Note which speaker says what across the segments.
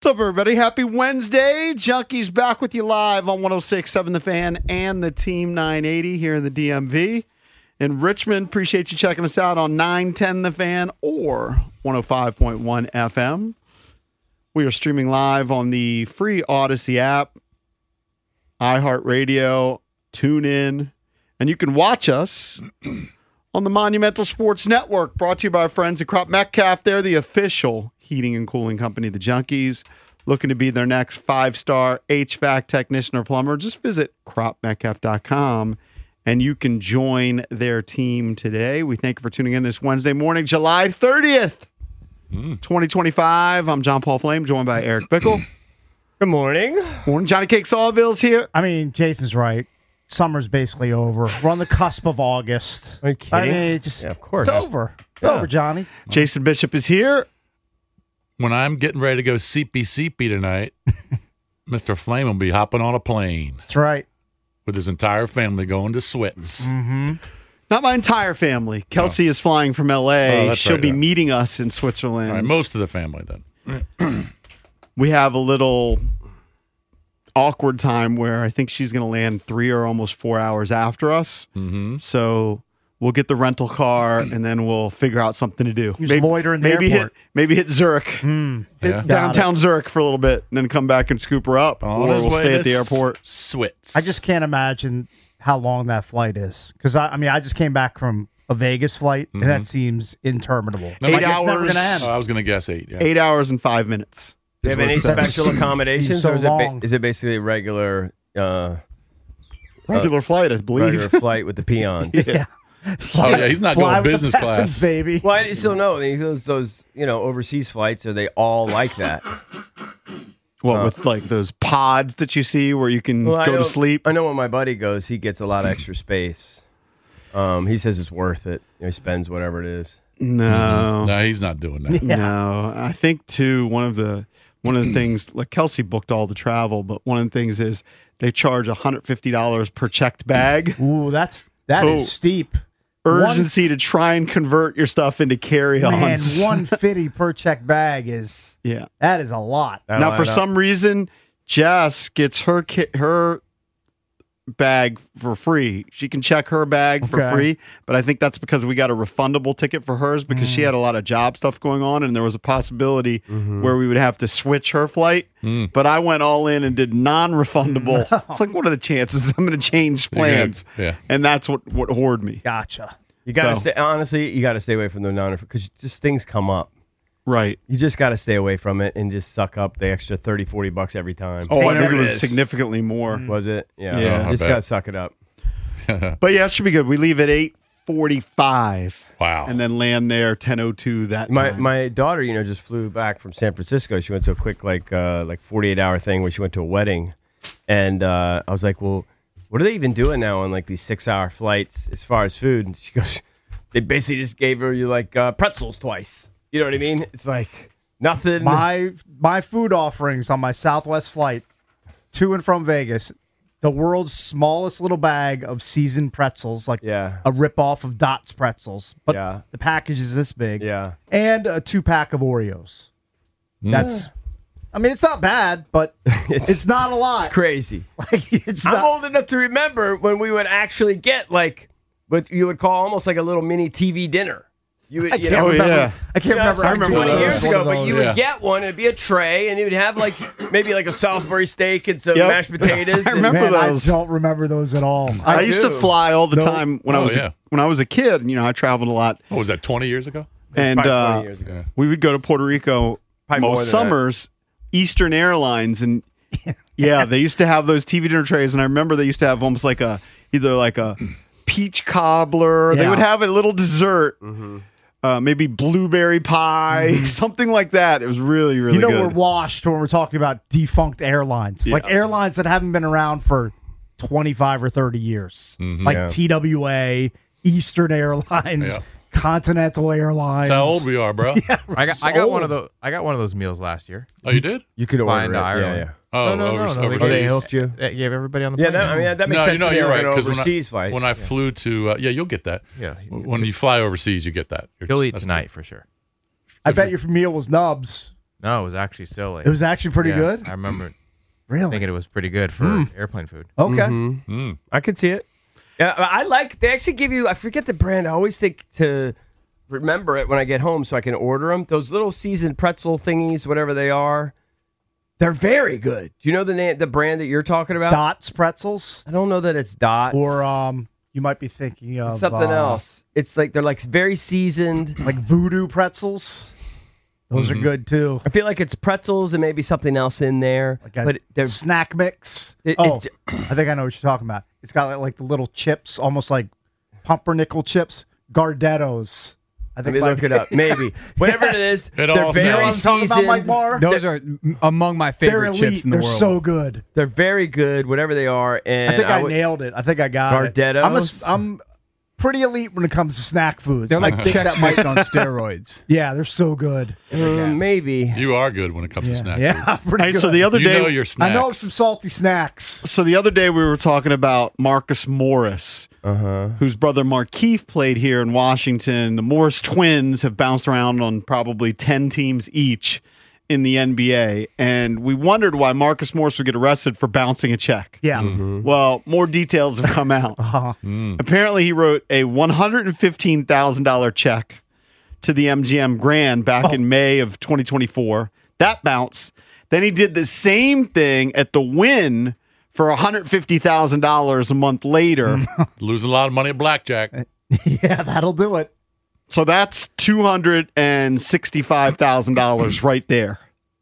Speaker 1: What's up, everybody? Happy Wednesday. Junkies back with you live on 106.7 The Fan and the Team 980 here in the DMV. In Richmond, appreciate you checking us out on 910 The Fan or 105.1 FM. We are streaming live on the free Odyssey app, iHeartRadio, TuneIn, and you can watch us on the Monumental Sports Network, brought to you by our friends at Crop Metcalf. They're the official heating and cooling company of the Junkies. Looking to be their next 5-star HVAC technician or plumber? Just visit cropmetcalf.com and you can join their team today. We thank you for tuning in this Wednesday morning, July 30th, 2025. I'm John Paul Flame, joined by Eric Bickle.
Speaker 2: Good morning.
Speaker 1: Morning. Johnny Cake Sawville's here.
Speaker 3: I mean, Jason's right. Summer's basically over. We're on the cusp of August.
Speaker 2: Are you kidding?
Speaker 3: I mean,
Speaker 2: of course.
Speaker 3: It's over. It's over, Johnny.
Speaker 1: Jason Bishop is here.
Speaker 4: When I'm getting ready to go CP tonight, Mr. Flame will be hopping on a plane
Speaker 3: That's right.
Speaker 4: with his entire family going to Swits.
Speaker 3: Mm-hmm.
Speaker 1: Not my entire family. Kelsey is flying from L.A.
Speaker 4: that's
Speaker 1: She'll
Speaker 4: right,
Speaker 1: be
Speaker 4: yeah.
Speaker 1: meeting us in Switzerland.
Speaker 4: All right, most of the family then.
Speaker 1: We have a little awkward time where I think she's going to land 3 or almost 4 hours after us.
Speaker 4: Mm-hmm.
Speaker 1: So we'll get the rental car and then we'll figure out something to do.
Speaker 3: You just loiter in the airport.
Speaker 1: Maybe hit Zurich,
Speaker 4: Yeah.
Speaker 1: downtown Zurich for a little bit, and then come back and scoop her up,
Speaker 4: On
Speaker 1: or
Speaker 4: his
Speaker 1: we'll
Speaker 4: way
Speaker 1: stay
Speaker 4: to
Speaker 1: at the airport.
Speaker 4: Swits.
Speaker 3: I just can't imagine how long that flight is. Because, I mean, I just came back from a Vegas flight, and that seems interminable.
Speaker 4: No,
Speaker 3: Like,
Speaker 4: my-
Speaker 3: it's never going to end.
Speaker 4: I was going to guess 8. Yeah.
Speaker 1: 8 hours and 5 minutes.
Speaker 2: Do you have any special accommodations,
Speaker 3: so
Speaker 2: or is
Speaker 3: long.
Speaker 2: it basically a regular
Speaker 1: Regular flight, I believe.
Speaker 2: regular flight with the peons?
Speaker 3: Yeah.
Speaker 4: Oh, yeah, he's not
Speaker 3: Fly
Speaker 4: going
Speaker 3: with
Speaker 4: business
Speaker 3: the peasants,
Speaker 4: class.
Speaker 3: baby.
Speaker 2: Well, I just don't know. Those overseas flights, are they all like that?
Speaker 1: Well, with like those pods that you see where you can
Speaker 2: Well, I
Speaker 1: go to
Speaker 2: know-
Speaker 1: sleep.
Speaker 2: I know when my buddy goes, he gets a lot of extra space. He says it's worth it. He spends whatever it is.
Speaker 1: No.
Speaker 4: No, he's not doing that.
Speaker 1: No, I think too one of the things, like Kelsey booked all the travel, but one of the things is they charge $150 per checked bag.
Speaker 3: Ooh, that
Speaker 1: So-
Speaker 3: is steep.
Speaker 1: Urgency to try and convert your stuff into
Speaker 3: Man,
Speaker 1: carry-ons.
Speaker 3: $150 per check bag is
Speaker 1: Yeah.
Speaker 3: that is a lot.
Speaker 1: Now, for some reason, Jess gets her bag for free. She can check her bag for
Speaker 3: Okay.
Speaker 1: free, but I think that's because we got a refundable ticket for hers because she had a lot of job stuff going on, and there was a possibility where we would have to switch her flight. But I went all in and did non-refundable. It's like, what are the chances I'm going to change plans?
Speaker 4: Yeah.
Speaker 1: And that's what whored me.
Speaker 3: Gotcha.
Speaker 2: You got to
Speaker 1: So-
Speaker 2: stay. Honestly, you got to stay away from the because just things come up.
Speaker 1: Right.
Speaker 2: You just got to stay away from it and just suck up the extra $30-$40 every time.
Speaker 1: Oh, I think
Speaker 3: Whatever
Speaker 1: it
Speaker 3: it
Speaker 1: was
Speaker 3: is.
Speaker 1: significantly more.
Speaker 2: Was it? Yeah.
Speaker 1: Yeah.
Speaker 4: I
Speaker 2: Just
Speaker 4: bet.
Speaker 2: got to suck it up.
Speaker 1: But yeah, it should be good. We leave at 8:45.
Speaker 4: Wow.
Speaker 1: And then land there 10:02 that time.
Speaker 2: My daughter, just flew back from San Francisco. She went to a quick like 48-hour thing where she went to a wedding, and I was like, well, what are they even doing now on like these 6-hour flights as far as food? And she goes, they basically just gave her pretzels twice. You know what I mean? It's like nothing.
Speaker 3: My food offerings on my Southwest flight to and from Vegas, the world's smallest little bag of seasoned pretzels, like
Speaker 2: Yeah.
Speaker 3: a ripoff of Dot's pretzels, but
Speaker 2: Yeah.
Speaker 3: the package is this big.
Speaker 2: Yeah.
Speaker 3: And a 2-pack of Oreos. That's, I mean, it's not bad, but it's not a lot.
Speaker 2: It's crazy.
Speaker 3: Like, it's
Speaker 2: I'm
Speaker 3: not.
Speaker 2: old enough to remember when we would actually get what you would call almost like a little mini TV dinner. You would,
Speaker 3: I can't
Speaker 1: Oh,
Speaker 3: remember.
Speaker 1: yeah.
Speaker 3: I can't remember.
Speaker 1: I remember
Speaker 2: 20
Speaker 1: those.
Speaker 2: years
Speaker 3: One
Speaker 2: ago,
Speaker 3: of
Speaker 2: but you
Speaker 3: those.
Speaker 2: would get one. It'd be a tray, and you would have maybe a Salisbury steak and some
Speaker 1: Yep.
Speaker 2: mashed potatoes.
Speaker 1: I remember
Speaker 3: Man,
Speaker 1: those.
Speaker 3: I don't remember those at all.
Speaker 1: I used to
Speaker 2: do.
Speaker 1: fly all the
Speaker 3: Nope.
Speaker 1: time when I
Speaker 4: Oh,
Speaker 1: was
Speaker 4: yeah.
Speaker 1: when I was a kid. I traveled a lot,
Speaker 4: What was that, 20 years ago?
Speaker 1: and
Speaker 2: probably 20 years ago.
Speaker 1: we would go to Puerto Rico
Speaker 2: Probably more
Speaker 1: most
Speaker 2: than that.
Speaker 1: summers. Eastern Airlines, and yeah, they used to have those TV dinner trays, and I remember they used to have almost either a peach cobbler. They
Speaker 3: Yeah.
Speaker 1: would have a little dessert. Maybe blueberry pie, something like that. It was really, really
Speaker 3: You know,
Speaker 1: good.
Speaker 3: we're washed when we're talking about defunct airlines,
Speaker 1: Yeah.
Speaker 3: like airlines that haven't been around for 25 or 30 years, like
Speaker 2: Yeah.
Speaker 3: TWA, Eastern Airlines,
Speaker 4: Yeah.
Speaker 3: Continental Airlines.
Speaker 4: That's how old we are, bro.
Speaker 5: I got one of those. I got one of those meals last year.
Speaker 4: Oh, you did?
Speaker 2: You could
Speaker 5: Flying
Speaker 2: order
Speaker 5: to
Speaker 2: it.
Speaker 5: Ireland.
Speaker 2: Yeah,
Speaker 4: Oh,
Speaker 5: no,
Speaker 4: overseas.
Speaker 5: they
Speaker 2: they hooked you?
Speaker 5: They gave everybody on the
Speaker 2: yeah.
Speaker 5: plane.
Speaker 2: That makes
Speaker 4: No,
Speaker 2: sense.
Speaker 4: you're right.
Speaker 2: Because
Speaker 4: Because
Speaker 2: overseas flight.
Speaker 4: when I flew to, you'll get that.
Speaker 5: Yeah.
Speaker 4: When you fly overseas, you get that.
Speaker 5: He'll eat
Speaker 4: That's
Speaker 5: tonight for sure.
Speaker 3: I bet your meal was nubs.
Speaker 5: No, it was actually silly.
Speaker 3: It was actually pretty
Speaker 5: Yeah,
Speaker 3: good.
Speaker 5: I remember
Speaker 3: Really?
Speaker 5: thinking it was pretty good for airplane food.
Speaker 3: Okay.
Speaker 2: I could see it. Yeah, I like. They actually give you. I forget the brand. I always think to remember it when I get home so I can order them. Those little seasoned pretzel thingies, whatever they are, they're very good. Do you know the brand that you're talking about?
Speaker 3: Dots pretzels,
Speaker 2: I don't know that it's Dots
Speaker 3: or you might be thinking of
Speaker 2: something else. It's like they're like very seasoned.
Speaker 3: like voodoo pretzels. Those are good too.
Speaker 2: I feel like it's pretzels and maybe something else in there,
Speaker 3: Like a
Speaker 2: but they're
Speaker 3: snack mix.
Speaker 2: It-
Speaker 3: I think I know what you're talking about. It's got like the little chips, almost like pumpernickel chips. Gardettos. I
Speaker 2: Let
Speaker 3: think
Speaker 2: me look it up. Maybe whatever it is.
Speaker 4: It
Speaker 2: they're
Speaker 4: all
Speaker 2: very
Speaker 3: You know what I'm talking about, Mike
Speaker 2: seasoned.
Speaker 3: Barr?
Speaker 6: Those are among my
Speaker 3: They're
Speaker 6: favorite
Speaker 3: elite.
Speaker 6: chips in the
Speaker 3: They're
Speaker 6: world.
Speaker 3: so good.
Speaker 2: They're very good, whatever they are. And
Speaker 3: I think I
Speaker 2: would-
Speaker 3: nailed it. I think I got
Speaker 2: Gardettos?
Speaker 3: it. I'm pretty elite when it comes to snack foods.
Speaker 6: They're
Speaker 3: I
Speaker 6: like
Speaker 3: think
Speaker 6: Chex
Speaker 3: that might-
Speaker 6: Mix on steroids.
Speaker 3: Yeah, they're so good.
Speaker 2: maybe.
Speaker 4: You are good when it comes to snack food.
Speaker 3: Yeah, pretty
Speaker 1: Hey,
Speaker 3: good.
Speaker 1: so the other
Speaker 4: You
Speaker 1: day,
Speaker 4: know your snacks.
Speaker 3: I know some salty snacks.
Speaker 1: So the other day we were talking about Marcus Morris, whose brother Markeith played here in Washington. The Morris twins have bounced around on probably 10 teams each in the NBA, and we wondered why Marcus Morris would get arrested for bouncing a check.
Speaker 3: Yeah.
Speaker 1: Well, more details have come out. Apparently, he wrote a $115,000 check to the MGM Grand back in May of 2024. That bounced. Then he did the same thing at the Wynn for $150,000 a month later.
Speaker 4: Losing a lot of money at blackjack.
Speaker 3: Yeah, that'll do it.
Speaker 1: So that's $265,000 right there.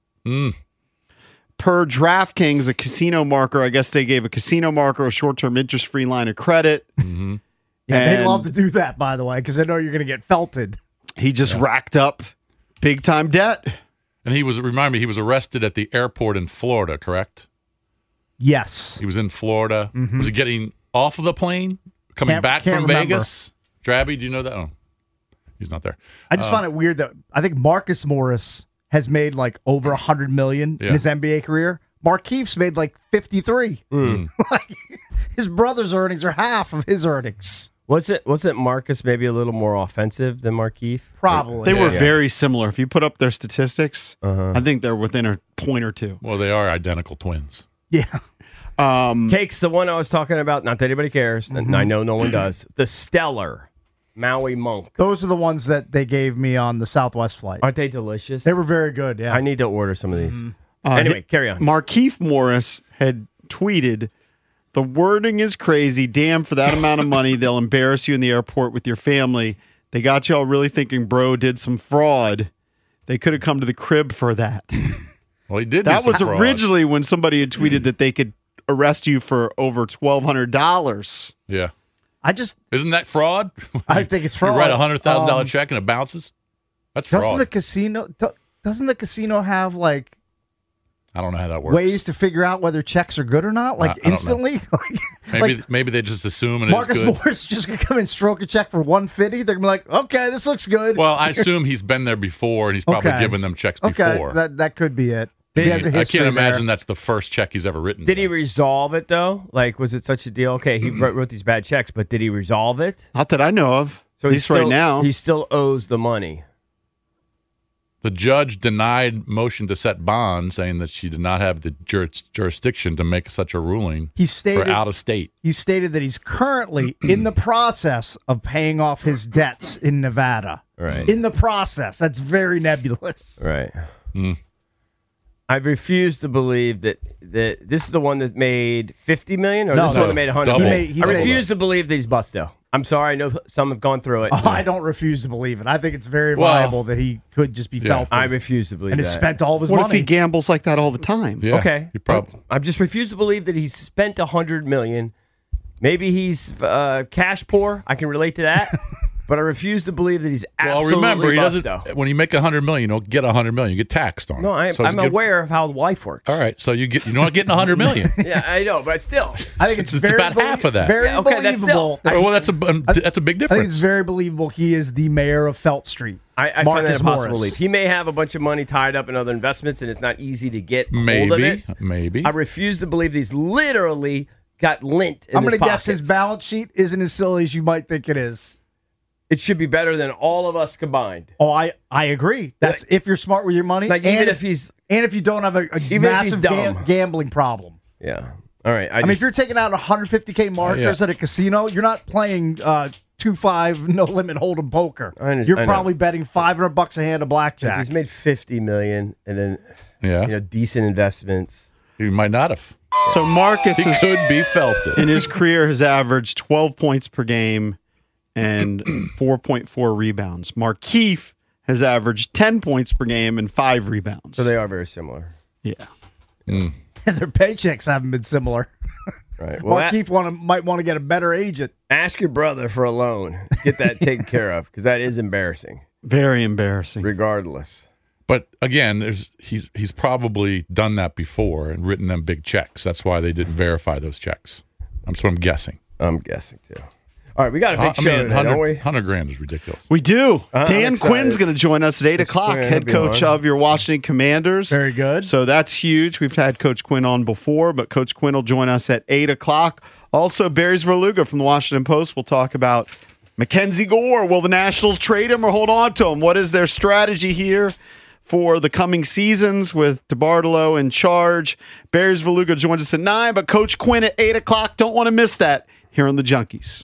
Speaker 1: Per DraftKings, a casino marker, I guess they gave a casino marker a short-term interest-free line of credit.
Speaker 3: Yeah, they
Speaker 1: And-
Speaker 3: love to do that, by the way, because they know you're going to get felted.
Speaker 1: He just racked up big-time debt.
Speaker 4: And he was arrested at the airport in Florida, correct?
Speaker 3: Yes.
Speaker 4: He was in Florida. Was he getting off of the plane? Coming
Speaker 3: Can't-
Speaker 4: back
Speaker 3: can't
Speaker 4: from
Speaker 3: remember.
Speaker 4: Vegas? Drabby, do you know that? Oh, he's not there.
Speaker 3: I just find it weird that I think Marcus Morris has made like over $100 million
Speaker 4: Yeah.
Speaker 3: in his NBA career. Markeith's made like 53. Like, his brother's earnings are half of his earnings.
Speaker 2: Wasn't Marcus maybe a little more offensive than Markeith?
Speaker 3: Probably.
Speaker 1: They were
Speaker 2: Yeah.
Speaker 1: very similar. If you put up their statistics, I think they're within a point or two.
Speaker 4: Well, they are identical twins.
Speaker 3: Yeah.
Speaker 2: Cake's the one I was talking about. Not that anybody cares. And I know no one does. The Stellar Maui Monk.
Speaker 3: Those are the ones that they gave me on the Southwest flight.
Speaker 2: Aren't they delicious?
Speaker 3: They were very good. Yeah.
Speaker 2: I need to order some of these. Anyway, carry on.
Speaker 1: Markeith Morris had tweeted, "The wording is crazy. Damn, for that amount of money, they'll embarrass you in the airport with your family. They got y'all really thinking bro did some fraud. They could have come to the crib for that."
Speaker 4: Well, he did. do
Speaker 1: That
Speaker 4: some
Speaker 1: was
Speaker 4: fraud.
Speaker 1: originally when somebody had tweeted that they could arrest you for over $1,200.
Speaker 4: Yeah.
Speaker 3: Isn't
Speaker 4: Isn't that fraud?
Speaker 3: I think it's fraud.
Speaker 4: You write a $100,000
Speaker 3: Um,
Speaker 4: check and it bounces. That's
Speaker 3: Doesn't
Speaker 4: fraud.
Speaker 3: the casino doesn't the casino have like
Speaker 4: I don't know how that works.
Speaker 3: ways to figure out whether checks are good or not? Like
Speaker 4: I don't know.
Speaker 3: instantly?
Speaker 4: Maybe they just assume and
Speaker 3: Marcus
Speaker 4: it's good.
Speaker 3: Morris just gonna come and stroke a check for $150. They're gonna be like, okay, this looks good.
Speaker 4: Well, I assume he's been there before and he's probably
Speaker 3: Okay.
Speaker 4: given them checks
Speaker 3: okay,
Speaker 4: before.
Speaker 3: that could be it.
Speaker 2: Did
Speaker 3: He
Speaker 2: he-
Speaker 3: has a
Speaker 4: I
Speaker 3: history
Speaker 4: can't imagine
Speaker 3: there.
Speaker 4: that's the first check he's ever written.
Speaker 2: Did he resolve it though? Like, was it such a deal? Okay, he wrote these bad checks, but did he resolve it?
Speaker 1: Not that I know of.
Speaker 2: So
Speaker 1: At
Speaker 2: he
Speaker 1: least right
Speaker 2: still-
Speaker 1: now.
Speaker 2: he still owes the money.
Speaker 4: The judge denied motion to set bond, saying that she did not have the jurisdiction to make such a ruling
Speaker 3: He
Speaker 4: for
Speaker 3: stated
Speaker 4: out of state.
Speaker 3: he stated that he's currently in the process of paying off his debts in Nevada.
Speaker 2: Right.
Speaker 3: In the process. That's very nebulous.
Speaker 2: Right. I refuse to believe that this is the one that made $50 million, or
Speaker 3: No,
Speaker 2: this is the
Speaker 3: no.
Speaker 2: one that made $100
Speaker 4: Double.
Speaker 2: million.
Speaker 3: He's
Speaker 2: I
Speaker 3: made-
Speaker 2: refuse to believe that he's bust though. I'm sorry. I know some have gone through it.
Speaker 3: Oh, I don't refuse to believe it. I think it's very
Speaker 4: Well,
Speaker 3: viable that he could just be felted
Speaker 2: I refuse to believe
Speaker 3: and
Speaker 2: that.
Speaker 3: has spent all of his
Speaker 1: What
Speaker 3: money.
Speaker 1: if he gambles like that all the time?
Speaker 4: Yeah.
Speaker 2: Okay.
Speaker 4: He probably.
Speaker 2: I just refuse to believe that he's spent $100 million. Maybe he's cash poor. I can relate to that. But I refuse to believe that he's
Speaker 4: Well,
Speaker 2: absolutely
Speaker 4: remember, he
Speaker 2: bust,
Speaker 4: doesn't.
Speaker 2: though.
Speaker 4: When you make $100 million, you don't get $100 million. You get taxed on it.
Speaker 2: No,
Speaker 4: So it's
Speaker 2: I'm
Speaker 4: good-
Speaker 2: aware of how life works.
Speaker 4: All right, so you're not getting $100 million.
Speaker 2: Yeah, I know, but still.
Speaker 3: I think it's,
Speaker 4: It's
Speaker 3: very
Speaker 4: about half of that.
Speaker 3: Very
Speaker 2: Yeah, okay, that's
Speaker 3: believable.
Speaker 2: still-
Speaker 4: Well, that's a big
Speaker 3: I think it's
Speaker 4: difference.
Speaker 3: very believable he is the mayor of Felt Street.
Speaker 2: I find that
Speaker 3: Marcus
Speaker 2: impossible to
Speaker 3: Morris.
Speaker 2: believe. He may have a bunch of money tied up in other investments, and it's not easy to get hold of
Speaker 4: Maybe,
Speaker 2: it.
Speaker 4: maybe.
Speaker 2: I refuse to believe that he's literally got lint in
Speaker 3: I'm
Speaker 2: his
Speaker 3: going to guess his
Speaker 2: pockets.
Speaker 3: balance sheet isn't as silly as you might think it is.
Speaker 2: it should be better than all of us combined.
Speaker 3: Oh, I agree. That's if you're smart with your money,
Speaker 2: Like, even if he's
Speaker 3: and if you don't have a
Speaker 2: Even if he's
Speaker 3: massive
Speaker 2: dumb.
Speaker 3: gambling problem.
Speaker 2: yeah. All right.
Speaker 3: I mean, if you're taking out 150K markers at a casino, you're not playing 2-5 no limit hold'em poker.
Speaker 2: I know.
Speaker 3: You're probably betting $500 a hand of
Speaker 2: if
Speaker 3: blackjack.
Speaker 2: he's made $50 million and then
Speaker 4: Yeah.
Speaker 2: decent investments.
Speaker 4: He might not have.
Speaker 1: So Marcus
Speaker 4: He
Speaker 1: is,
Speaker 4: could be felted.
Speaker 1: in his career has averaged 12 points per game and 4.4 rebounds. Markeith has averaged 10 points per game and 5 rebounds.
Speaker 2: So they are very similar.
Speaker 1: Yeah.
Speaker 3: And their paychecks haven't been similar.
Speaker 2: Right. Well,
Speaker 3: Markeith might want to get a better agent.
Speaker 2: ask your brother for a loan. Get that taken care of because that is embarrassing,
Speaker 1: Very embarrassing.
Speaker 2: regardless.
Speaker 4: But again, he's probably done that before and written them big checks. That's why they didn't verify those checks. That's what I'm guessing.
Speaker 2: I'm guessing too. All right, we got a big show today, don't we?
Speaker 4: 100 grand is ridiculous.
Speaker 1: We do.
Speaker 2: I'm
Speaker 1: Dan
Speaker 2: excited.
Speaker 1: Quinn's going to join us at 8 o'clock,
Speaker 2: Quinn,
Speaker 1: head
Speaker 2: that'd be
Speaker 1: coach
Speaker 2: fun.
Speaker 1: of your Washington Commanders.
Speaker 3: Very good.
Speaker 1: So that's huge. We've had Coach Quinn on before, but Coach Quinn will join us at 8 o'clock. Also, Barry Verluga from the Washington Post will talk about Mackenzie Gore. Will the Nationals trade him or hold on to him? What is their strategy here for the coming seasons with DeBartolo in charge? Barry Verluga joins us at 9, but Coach Quinn at 8 o'clock. Don't want to miss that here on the Junkies.